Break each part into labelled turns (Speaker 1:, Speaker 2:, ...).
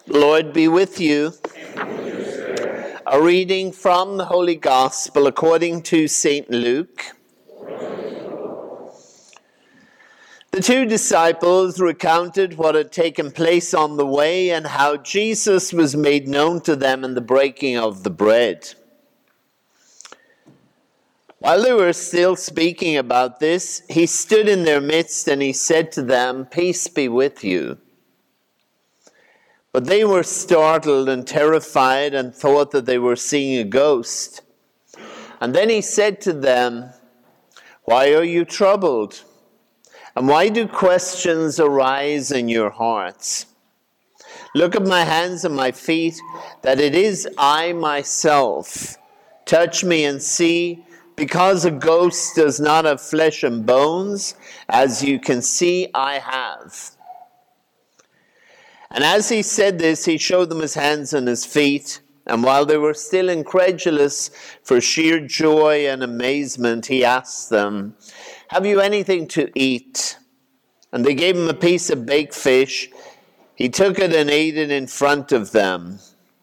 Speaker 1: The Lord be with you. A reading from the Holy Gospel according to St. Luke. The two disciples recounted what had taken place on the way and how Jesus was made known to them in the breaking of the bread. While they were still speaking about this, he stood in their midst and he said to them, "Peace be with you." But they were startled and terrified and thought that they were seeing a ghost. And then he said to them, "Why are you troubled? And why do questions arise in your hearts? Look at my hands and my feet, that it is I myself. Touch me and see, because a ghost does not have flesh and bones, as you can see I have." And as he said this, he showed them his hands and his feet. And while they were still incredulous for sheer joy and amazement, he asked them, "Have you anything to eat?" And they gave him a piece of baked fish. He took it and ate it in front of them.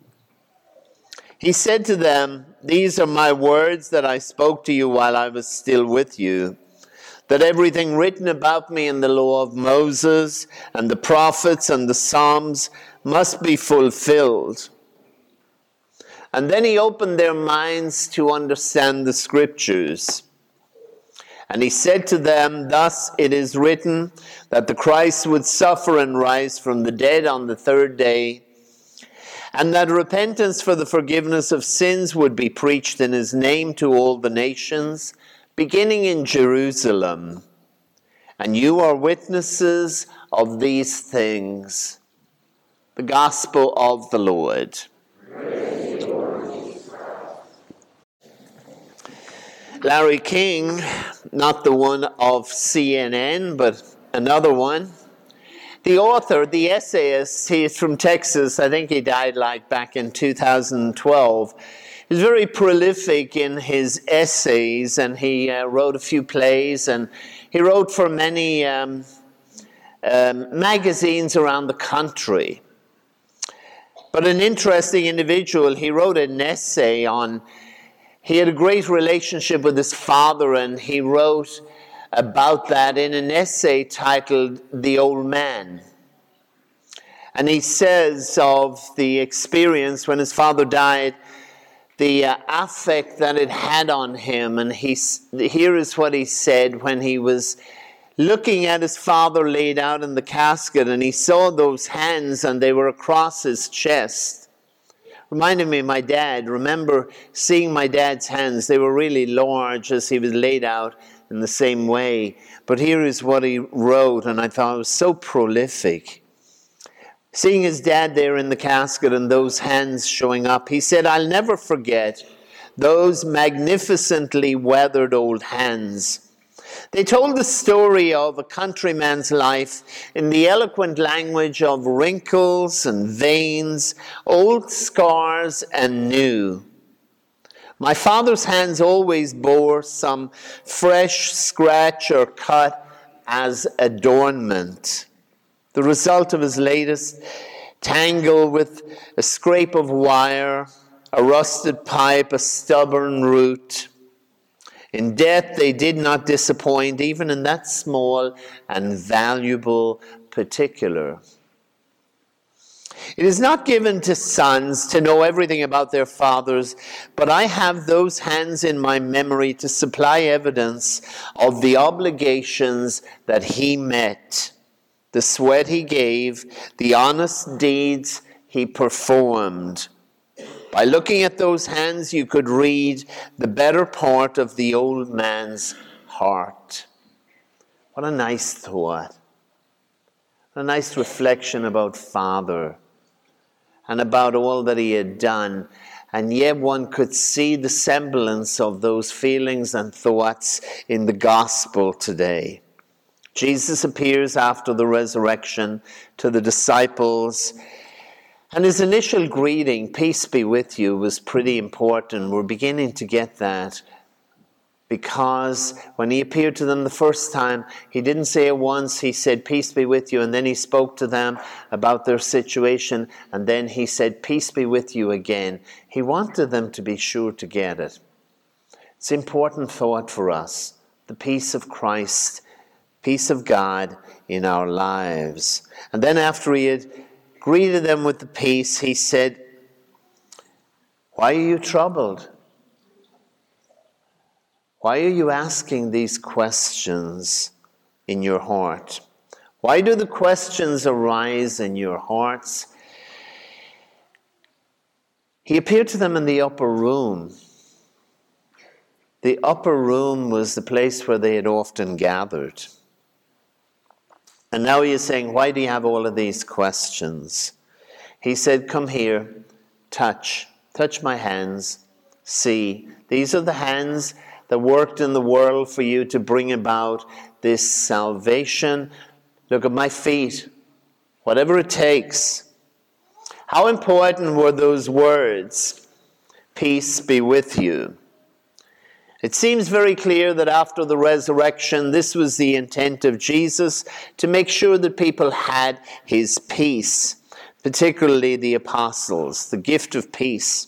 Speaker 1: He said to them, "These are my words that I spoke to you while I was still with you, that everything written about me in the law of Moses and the prophets and the Psalms must be fulfilled." And then he opened their minds to understand the scriptures. And he said to them, "Thus it is written that the Christ would suffer and rise from the dead on the third day, and that repentance for the forgiveness of sins would be preached in his name to all the nations, beginning in Jerusalem. And you are witnesses of these things." The Gospel of the Lord. Larry King, not the one of CNN, but another one. The author, the essayist, he is from Texas. I think he died back in 2012. He's very prolific in his essays, and he wrote a few plays, and he wrote for many magazines around the country. But an interesting individual, he wrote an essay on, he had a great relationship with his father, and he wrote about that in an essay titled "The Old Man." And he says of the experience when his father died, the affect that it had on him. And here is what he said when he was looking at his father laid out in the casket, and he saw those hands and they were across his chest. Reminded me of my dad. Remember seeing my dad's hands. They were really large as he was laid out in the same way. But here is what he wrote, and I thought it was so prolific. Seeing his dad there in the casket and those hands showing up, he said, "I'll never forget those magnificently weathered old hands. They told the story of a countryman's life in the eloquent language of wrinkles and veins, old scars and new. My father's hands always bore some fresh scratch or cut as adornment, the result of his latest tangle with a scrape of wire, a rusted pipe, a stubborn root. In death they did not disappoint, even in that small and valuable particular." It is not given to sons to know everything about their fathers, but I have those hands in my memory to supply evidence of the obligations that he met, the sweat he gave, the honest deeds he performed. By looking at those hands, you could read the better part of the old man's heart. What a nice thought. A nice reflection about Father and about all that he had done. And yet one could see the semblance of those feelings and thoughts in the gospel today. Jesus appears after the resurrection to the disciples, and his initial greeting, "Peace be with you," was pretty important. We're beginning to get that. Because when he appeared to them the first time, he didn't say it once. He said, "Peace be with you." And then he spoke to them about their situation. And then he said, "Peace be with you" again. He wanted them to be sure to get it. It's an important thought for us. The peace of Christ, peace of God in our lives. And then after he had greeted them with the peace, he said, "Why are you troubled? Why are you asking these questions in your heart? Why do the questions arise in your hearts?" He appeared to them in the upper room. The upper room was the place where they had often gathered. And now he is saying, "Why do you have all of these questions?" He said, "Come here, touch my hands, see. These are the hands that worked in the world for you to bring about this salvation. Look at my feet, whatever it takes." How important were those words, "Peace be with you"? It seems very clear that after the resurrection, this was the intent of Jesus, to make sure that people had his peace, particularly the apostles, the gift of peace.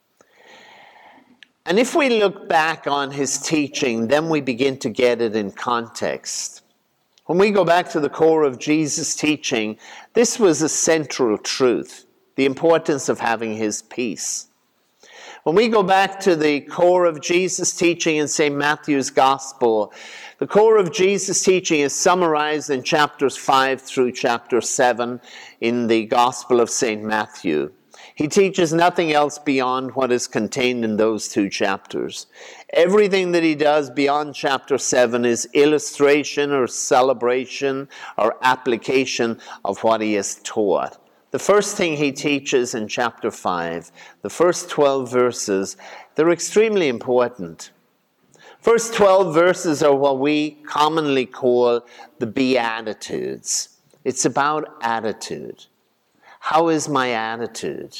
Speaker 1: And if we look back on his teaching, then we begin to get it in context. When we go back to the core of Jesus' teaching, this was a central truth, the importance of having his peace. When we go back to the core of Jesus' teaching in St. Matthew's Gospel, the core of Jesus' teaching is summarized in chapters 5 through chapter 7 in the Gospel of St. Matthew. He teaches nothing else beyond what is contained in those two chapters. Everything that he does beyond chapter 7 is illustration or celebration or application of what he has taught. The first thing he teaches in chapter 5, the first 12 verses, they're extremely important. First 12 verses are what we commonly call the Beatitudes. It's about attitude. How is my attitude?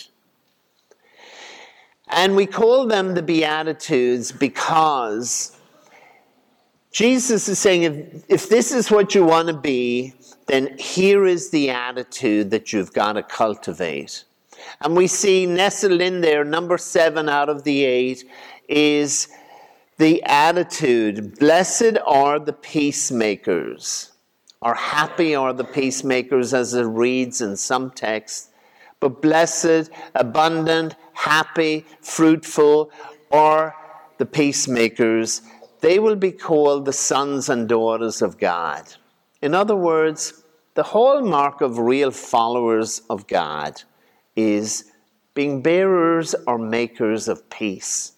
Speaker 1: And we call them the Beatitudes because Jesus is saying, if this is what you want to be, then here is the attitude that you've got to cultivate. And we see nestled in there, number 7 out of the 8, is the attitude. Blessed are the peacemakers, or happy are the peacemakers, as it reads in some texts. But blessed, abundant, happy, fruitful are the peacemakers. They will be called the sons and daughters of God. In other words, the hallmark of real followers of God is being bearers or makers of peace.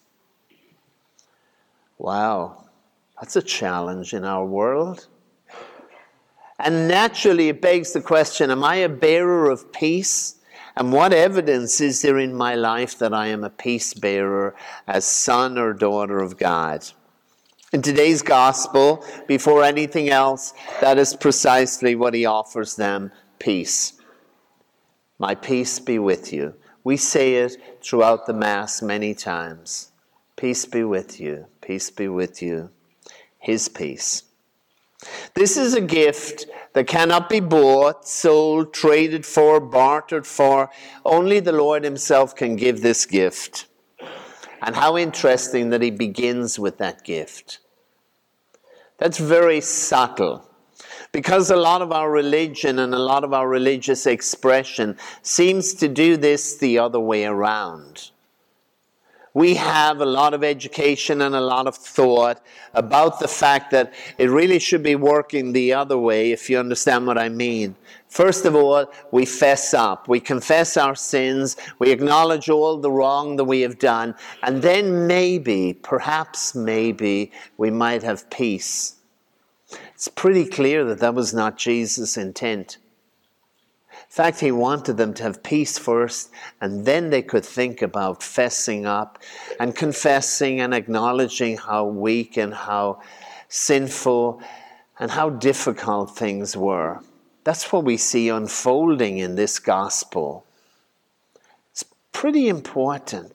Speaker 1: Wow, that's a challenge in our world. And naturally it begs the question, am I a bearer of peace? And what evidence is there in my life that I am a peace bearer as son or daughter of God? In today's gospel, before anything else, that is precisely what he offers them, peace. My peace be with you. We say it throughout the Mass many times. Peace be with you. Peace be with you. His peace. This is a gift that cannot be bought, sold, traded for, bartered for. Only the Lord himself can give this gift. And how interesting that he begins with that gift. That's very subtle, because a lot of our religion and a lot of our religious expression seems to do this the other way around. We have a lot of education and a lot of thought about the fact that it really should be working the other way, if you understand what I mean. First of all, we fess up. We confess our sins. We acknowledge all the wrong that we have done. And then maybe, perhaps maybe, we might have peace. It's pretty clear that that was not Jesus' intent. In fact, he wanted them to have peace first, and then they could think about fessing up and confessing and acknowledging how weak and how sinful and how difficult things were. That's what we see unfolding in this gospel. It's pretty important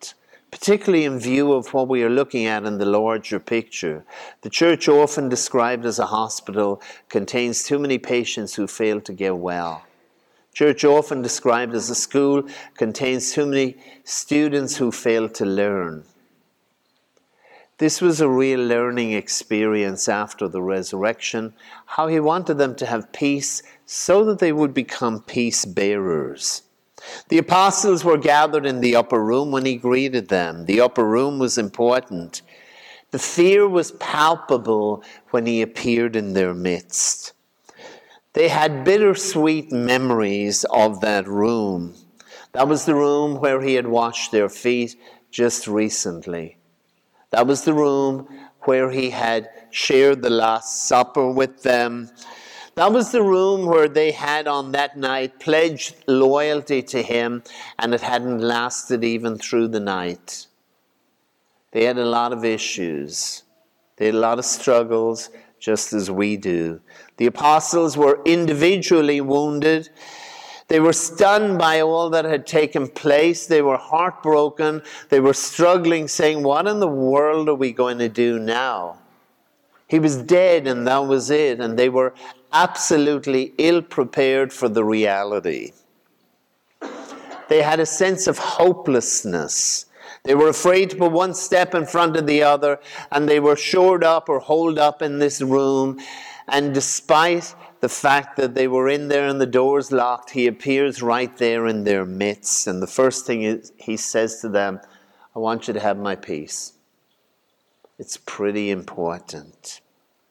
Speaker 1: particularly in view of what we are looking at in the larger picture. The church, often described as a hospital, contains too many patients who fail to get well. Church, often described as a school, contains too many students who fail to learn. This was a real learning experience after the resurrection, how he wanted them to have peace so that they would become peace bearers. The apostles were gathered in the upper room when he greeted them. The upper room was important. The fear was palpable when he appeared in their midst. They had bittersweet memories of that room. That was the room where he had washed their feet just recently. That was the room where he had shared the Last Supper with them. That was the room where they had on that night pledged loyalty to him, and it hadn't lasted even through the night. They had a lot of issues. They had a lot of struggles, just as we do. The apostles were individually wounded. They were stunned by all that had taken place. They were heartbroken. They were struggling, saying, what in the world are we going to do now? He was dead, and that was it. And they were absolutely ill-prepared for the reality. They had a sense of hopelessness. They were afraid to put one step in front of the other, and they were shored up or holed up in this room. And despite the fact that they were in there and the doors locked, he appears right there in their midst. And the first thing is, he says to them, I want you to have my peace. It's pretty important.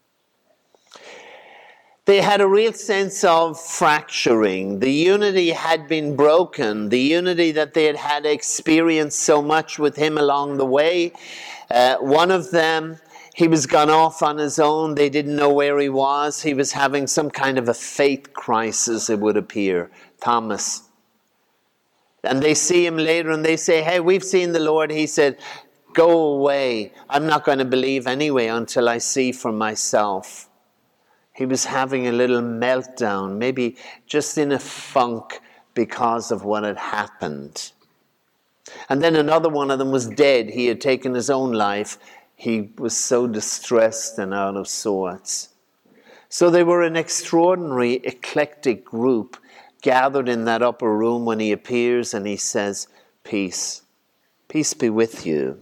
Speaker 1: They had a real sense of fracturing. The unity had been broken. The unity that they had experienced so much with him along the way. One of them, he was gone off on his own. They didn't know where he was. He was having some kind of a faith crisis, it would appear. Thomas. And they see him later and they say, hey, we've seen the Lord. He said, go away. I'm not going to believe anyway until I see for myself. He was having a little meltdown, maybe just in a funk because of what had happened. And then another one of them was dead. He had taken his own life. He was so distressed and out of sorts. So they were an extraordinary, eclectic group gathered in that upper room when he appears and he says, peace. Peace be with you.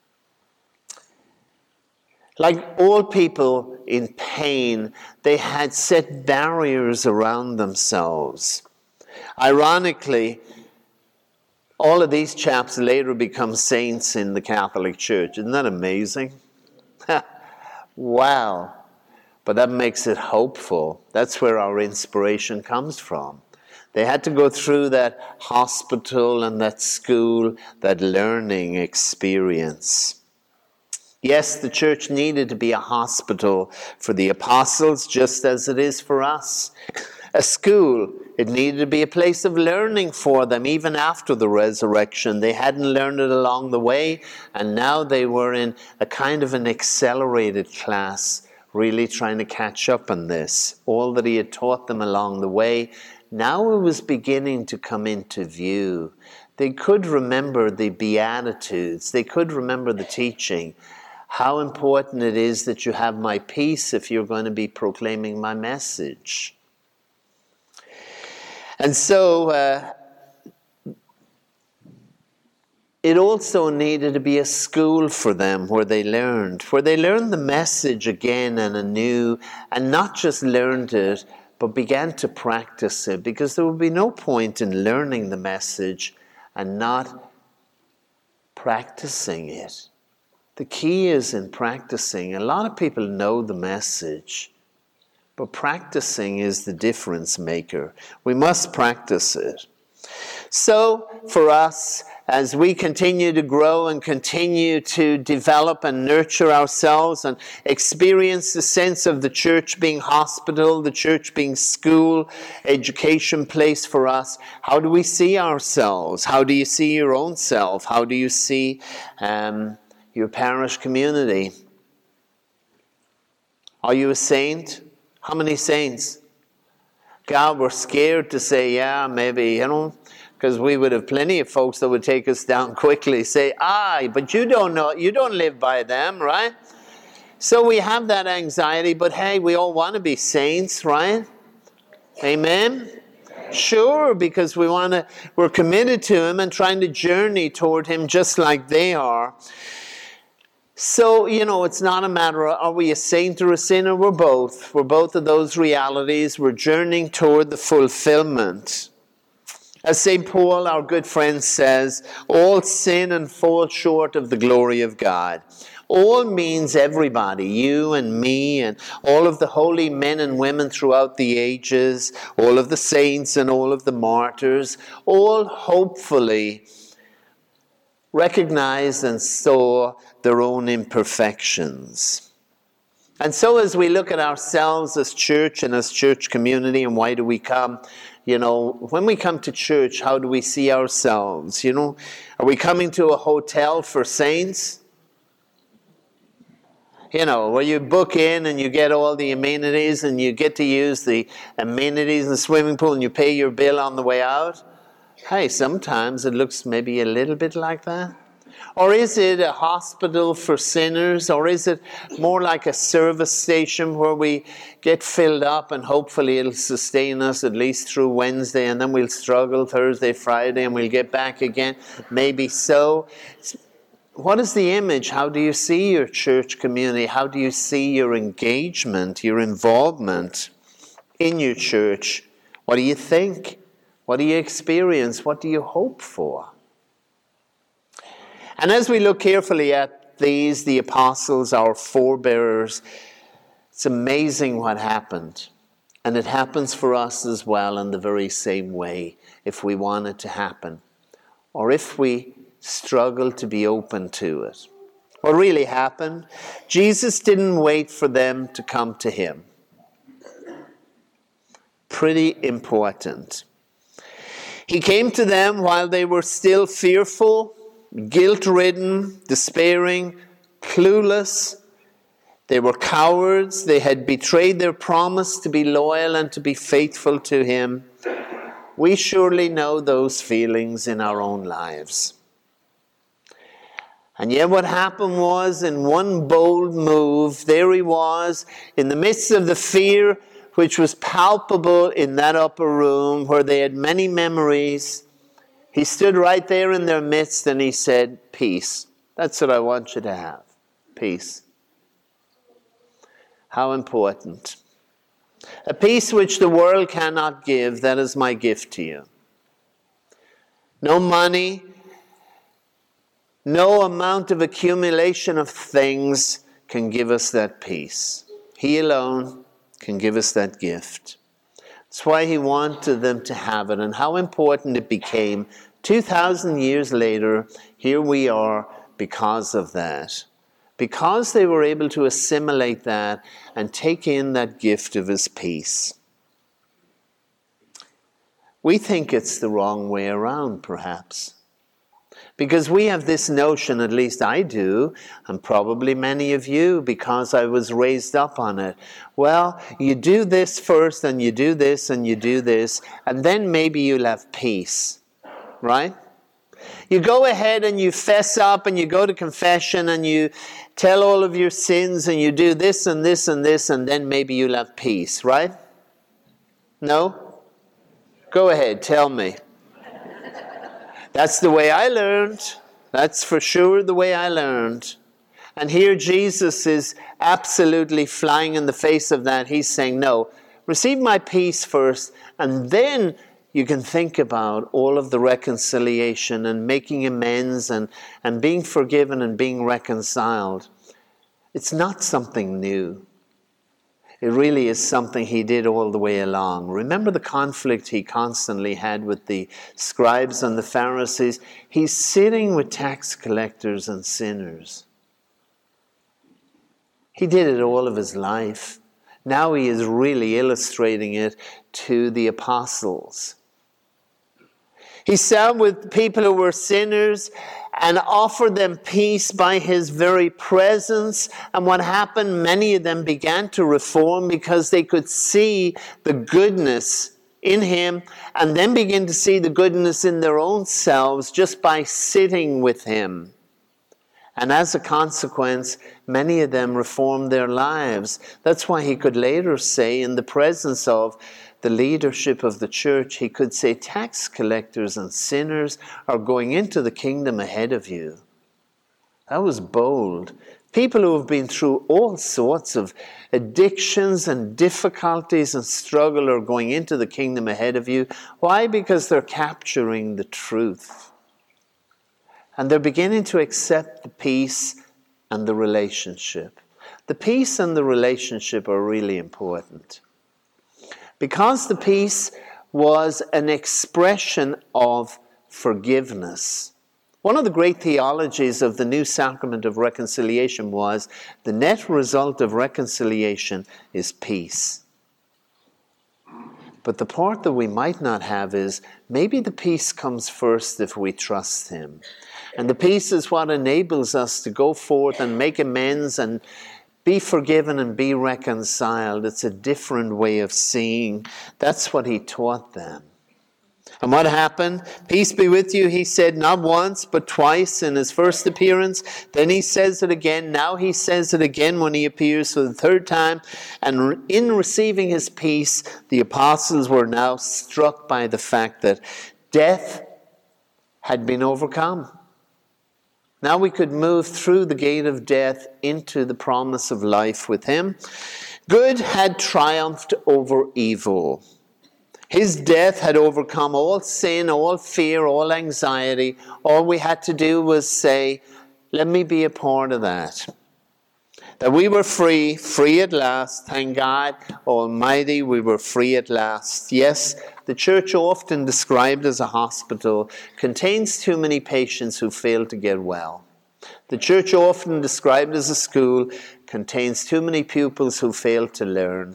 Speaker 1: Like all people in pain, they had set barriers around themselves. Ironically, all of these chaps later become saints in the Catholic Church. Isn't that amazing? Wow. But that makes it hopeful. That's where our inspiration comes from. They had to go through that hospital and that school, that learning experience. Yes, the church needed to be a hospital for the apostles, just as it is for us. A school, it needed to be a place of learning for them, even after the resurrection. They hadn't learned it along the way, and now they were in a kind of an accelerated class, really trying to catch up on this. All that he had taught them along the way, now it was beginning to come into view. They could remember the Beatitudes. They could remember the teaching. How important it is that you have my peace if you're going to be proclaiming my message. And so it also needed to be a school for them where they learned the message again and anew, and not just learned it, but began to practice it, because there would be no point in learning the message and not practicing it. The key is in practicing. A lot of people know the message, but practicing is the difference maker. We must practice it. So for us, as we continue to grow and continue to develop and nurture ourselves and experience the sense of the church being hospital, the church being school, education place for us, how do we see ourselves? How do you see your own self? How do you see your parish community? Are you a saint? How many saints? God, we're scared to say, yeah, maybe, Because we would have plenty of folks that would take us down quickly, say, aye, but you don't know, you don't live by them, right? So we have that anxiety, but hey, we all want to be saints, right? Amen? Sure, because we're committed to Him and trying to journey toward Him just like they are. So, it's not a matter of, are we a saint or a sinner? We're both. We're both of those realities. We're journeying toward the fulfillment. As St. Paul, our good friend, says, all sin and fall short of the glory of God. All means everybody, you and me and all of the holy men and women throughout the ages, all of the saints and all of the martyrs, all hopefully recognized and saw their own imperfections. And so as we look at ourselves as church and as church community, and why do we come? When we come to church, how do we see ourselves? Are we coming to a hotel for saints? Where you book in and you get all the amenities and you get to use the amenities in the swimming pool and you pay your bill on the way out? Hey, sometimes it looks maybe a little bit like that. Or is it a hospital for sinners? Or is it more like a service station where we get filled up and hopefully it'll sustain us at least through Wednesday, and then we'll struggle Thursday, Friday, and we'll get back again? Maybe so. What is the image? How do you see your church community? How do you see your engagement, your involvement in your church? What do you think? What do you experience? What do you hope for? And as we look carefully at these, the apostles, our forebearers, it's amazing what happened. And it happens for us as well in the very same way, if we want it to happen, or if we struggle to be open to it. What really happened? Jesus didn't wait for them to come to Him. Pretty important. He came to them while they were still fearful, guilt-ridden, despairing, clueless. They were cowards. They had betrayed their promise to be loyal and to be faithful to Him. We surely know those feelings in our own lives. And yet what happened was, in one bold move, there He was, in the midst of the fear which was palpable in that upper room where they had many memories. He stood right there in their midst and He said, peace. That's what I want you to have. Peace. How important. A peace which the world cannot give, that is my gift to you. No money, no amount of accumulation of things can give us that peace. He alone can give us that gift. That's why He wanted them to have it, and how important it became. 2,000 years later, here we are because of that. Because they were able to assimilate that and take in that gift of His peace. We think it's the wrong way around, perhaps. Because we have this notion, at least I do, and probably many of you, because I was raised up on it. Well, you do this first, and you do this, and you do this, and then maybe you'll have peace. Right? You go ahead and you fess up and you go to confession and you tell all of your sins and you do this and this and this, and then maybe you'll have peace, right? No? Go ahead, tell me. That's the way I learned. That's for sure the way I learned. And here Jesus is absolutely flying in the face of that. He's saying, no, receive my peace first, and then you can think about all of the reconciliation and making amends and being forgiven and being reconciled. It's not something new. It really is something He did all the way along. Remember the conflict He constantly had with the scribes and the Pharisees? He's sitting with tax collectors and sinners. He did it all of His life. Now He is really illustrating it to the apostles. He sat with people who were sinners and offered them peace by His very presence. And what happened? Many of them began to reform because they could see the goodness in him, and then begin to see the goodness in their own selves just by sitting with him. And as a consequence, many of them reformed their lives. That's why he could later say, in the presence of the leadership of the church, he could say, tax collectors and sinners are going into the kingdom ahead of you. That was bold. People who have been through all sorts of addictions and difficulties and struggle are going into the kingdom ahead of you. Why? Because they're capturing the truth. And they're beginning to accept the peace and the relationship. The peace and the relationship are really important. Because the peace was an expression of forgiveness. One of the great theologies of the new sacrament of reconciliation was the net result of reconciliation is peace. But the part that we might not have is maybe the peace comes first if we trust him. And the peace is what enables us to go forth and make amends and be forgiven and be reconciled. It's a different way of seeing. That's what he taught them. And what happened? Peace be with you, he said not once but twice in his first appearance. Then he says it again. Now he says it again when he appears for the third time. And in receiving his peace, the apostles were now struck by the fact that death had been overcome. Now we could move through the gate of death into the promise of life with him. Good had triumphed over evil. His death had overcome all sin, all fear, all anxiety. All we had to do was say, let me be a part of that. That we were free, free at last. Thank God Almighty, we were free at last. Yes, the church, often described as a hospital, contains too many patients who fail to get well. The church, often described as a school, contains too many pupils who fail to learn.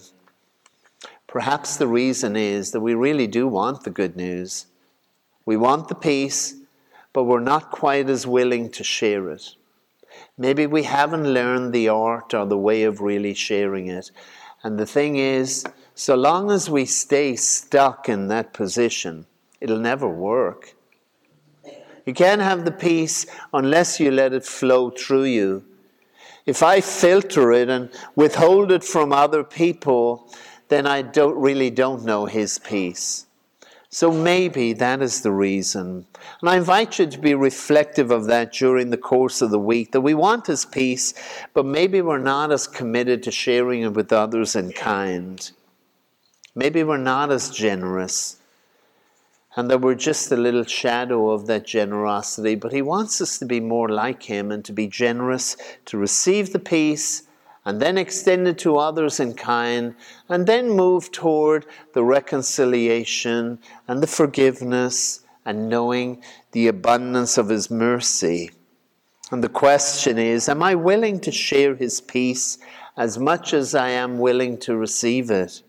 Speaker 1: Perhaps the reason is that we really do want the good news. We want the peace, but we're not quite as willing to share it. Maybe we haven't learned the art or the way of really sharing it. And the thing is, so long as we stay stuck in that position, it'll never work. You can't have the peace unless you let it flow through you. If I filter it and withhold it from other people, then I don't know his peace. So maybe that is the reason. And I invite you to be reflective of that during the course of the week, that we want his peace, but maybe we're not as committed to sharing it with others in kind. Maybe we're not as generous, and that we're just a little shadow of that generosity. But he wants us to be more like him and to be generous, to receive the peace, and then extend it to others in kind, and then move toward the reconciliation and the forgiveness and knowing the abundance of his mercy. And the question is, am I willing to share his peace as much as I am willing to receive it?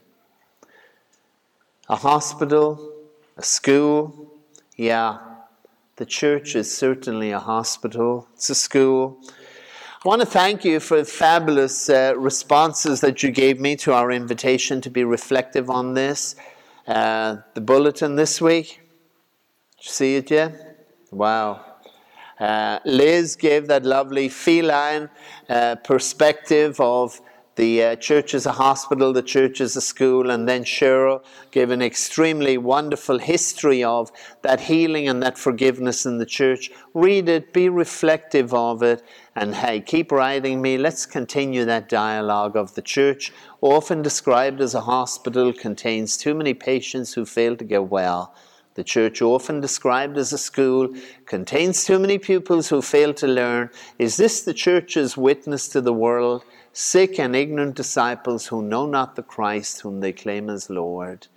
Speaker 1: A hospital, a school, yeah, the church is certainly a hospital, it's a school. I want to thank you for the fabulous responses that you gave me to our invitation to be reflective on this. The bulletin this week, did you see it yet? Wow. Liz gave that lovely feline perspective of the church as a hospital, the church as a school, and then Cheryl gave an extremely wonderful history of that healing and that forgiveness in the church. Read it, be reflective of it, and hey, keep writing me. Let's continue that dialogue of the church, often described as a hospital, contains too many patients who fail to get well. The church, often described as a school, contains too many pupils who fail to learn. Is this the church's witness to the world? Sick and ignorant disciples who know not the Christ whom they claim as Lord.